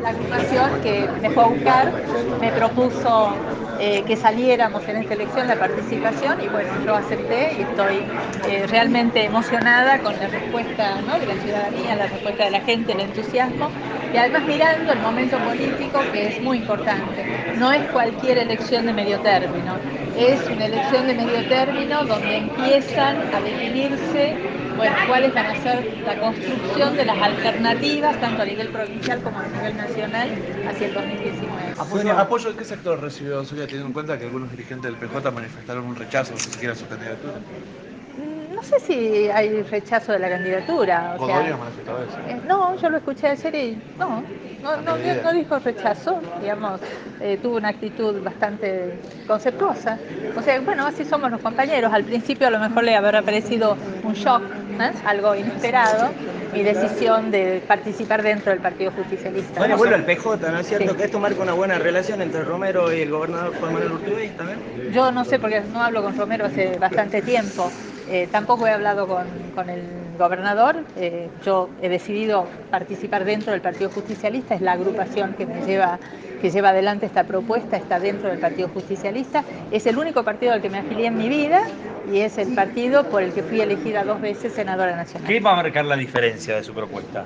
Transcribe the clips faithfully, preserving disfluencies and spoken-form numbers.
la agrupación que me fue a buscar, me propuso eh, que saliéramos en esta elección, la participación, y bueno, yo acepté y estoy eh, realmente emocionada con la respuesta, ¿no?, de la ciudadanía, la respuesta de la gente, el entusiasmo, y además mirando el momento político, que es muy importante. No es cualquier elección de medio término, es una elección de medio término donde empiezan a definirse, bueno, cuáles van a ser la construcción de las alternativas, tanto a nivel provincial como a nivel nacional, hacia el dos mil diecinueve. ¿Apoyo, ¿Apoyo de qué sector recibió Sonia, teniendo en cuenta que algunos dirigentes del P J manifestaron un rechazo, ni siquiera a su candidatura? No sé si hay rechazo de la candidatura, o sea, ¿Godoy manifestaba eso? eh, no, yo lo escuché ayer y no, no, no, Ni idea. no dijo rechazo, digamos, eh, tuvo una actitud bastante conceptuosa. O sea, bueno, así somos los compañeros. Al principio a lo mejor le habrá parecido un shock, ¿eh?, algo inesperado, mi decisión de participar dentro del Partido Justicialista. Bueno, vuelve al P J, ¿no es cierto? Sí. Que esto marca una buena relación entre Romero y el gobernador Juan Manuel Urtubey también. Yo no sé, porque no hablo con Romero hace bastante tiempo. Eh, tampoco he hablado con, con el gobernador. Eh, yo he decidido participar dentro del Partido Justicialista, es la agrupación que me lleva, que lleva adelante esta propuesta, está dentro del Partido Justicialista. Es el único partido al que me afilié en mi vida y es el partido por el que fui elegida dos veces senadora nacional. ¿Qué va a marcar la diferencia de su propuesta?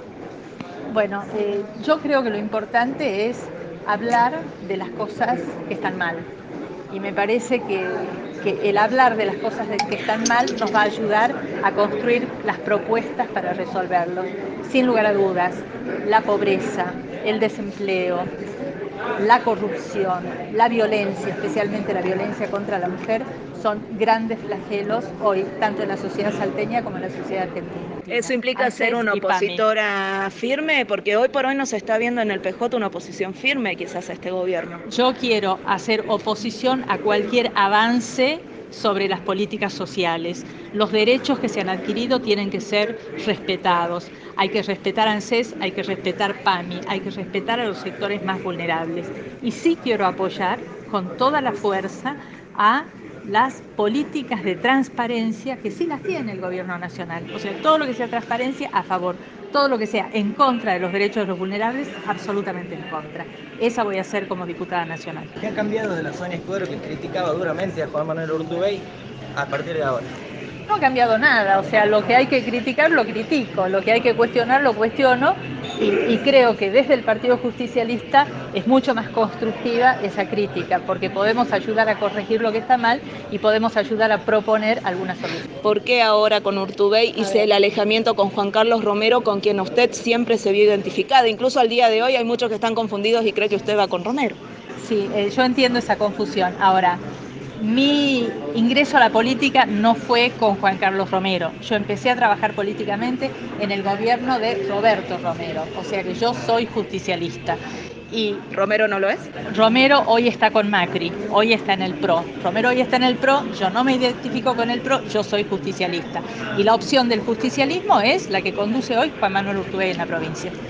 Bueno, eh, yo creo que lo importante es hablar de las cosas que están mal. Y me parece que, que el hablar de las cosas que están mal nos va a ayudar a construir las propuestas para resolverlos. Sin lugar a dudas, la pobreza, el desempleo, la corrupción, la violencia, especialmente la violencia contra la mujer, son grandes flagelos hoy, tanto en la sociedad salteña como en la sociedad argentina. ¿Eso implica ANSES ser una y PAMI. opositora firme? Porque hoy por hoy no se está viendo en el P J una oposición firme quizás a este gobierno. Yo quiero hacer oposición a cualquier avance sobre las políticas sociales. Los derechos que se han adquirido tienen que ser respetados. Hay que respetar a ANSES, hay que respetar PAMI, hay que respetar a los sectores más vulnerables. Y sí quiero apoyar con toda la fuerza a las políticas de transparencia que sí las tiene el gobierno nacional. O sea, todo lo que sea transparencia, a favor. Todo lo que sea en contra de los derechos de los vulnerables, absolutamente en contra. Esa voy a hacer como diputada nacional. ¿Qué ha cambiado de la Sonia Escudero, que criticaba duramente a Juan Manuel Urtubey, a partir de ahora? No ha cambiado nada, o sea, lo que hay que criticar lo critico, lo que hay que cuestionar lo cuestiono, y, y creo que desde el Partido Justicialista es mucho más constructiva esa crítica, porque podemos ayudar a corregir lo que está mal y podemos ayudar a proponer alguna solución. ¿Por qué ahora con Urtubey y el alejamiento con Juan Carlos Romero, con quien usted siempre se vio identificada? Incluso al día de hoy hay muchos que están confundidos y creen que usted va con Romero. Sí, eh, yo entiendo esa confusión. Ahora, mi ingreso a la política no fue con Juan Carlos Romero. Yo empecé a trabajar políticamente en el gobierno de Roberto Romero, o sea que yo soy justicialista. Y ¿Romero no lo es? Romero hoy está con Macri, hoy está en el P R O. Romero hoy está en el P R O, yo no me identifico con el P R O, yo soy justicialista. Y la opción del justicialismo es la que conduce hoy Juan Manuel Urtubey en la provincia.